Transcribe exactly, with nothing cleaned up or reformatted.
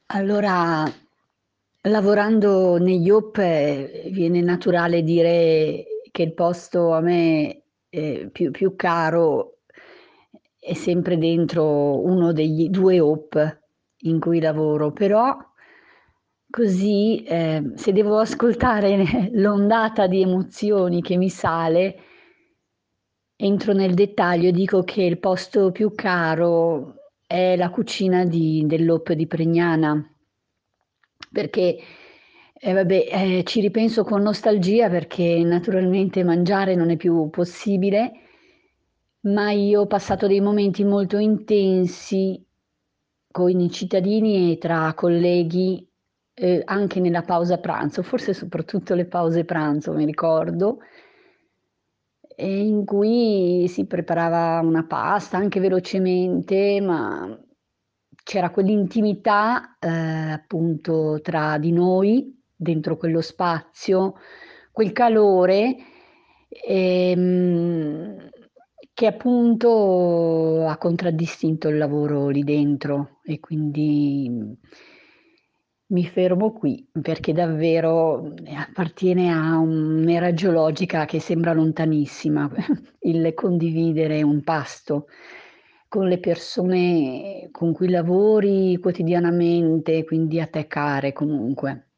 Allora, lavorando negli O P, ehm, viene naturale dire che il posto a me, ehm, più più caro è sempre dentro uno degli due O P in cui lavoro, però così, ehm, se devo ascoltare l'ondata di emozioni che mi sale, entro nel dettaglio e dico che il posto più caro è la cucina di dell'O P di Pregnana. Perché, eh vabbè, ehm, ci ripenso con nostalgia perché naturalmente mangiare non è più possibile, ma io ho passato dei momenti molto intensi con i cittadini e tra colleghi, ehm, anche nella pausa pranzo, forse soprattutto le pause pranzo mi ricordo, e in cui si preparava una pasta anche velocemente, ma c'era quell'intimità, ehm, appunto tra di noi, dentro quello spazio, quel calore, ehm, che appunto ha contraddistinto il lavoro lì dentro e quindi, mhmm, mi fermo qui perché davvero, mhmm, appartiene a un'era geologica che sembra lontanissima, il condividere un pasto con le persone con cui lavori quotidianamente, quindi a te care comunque.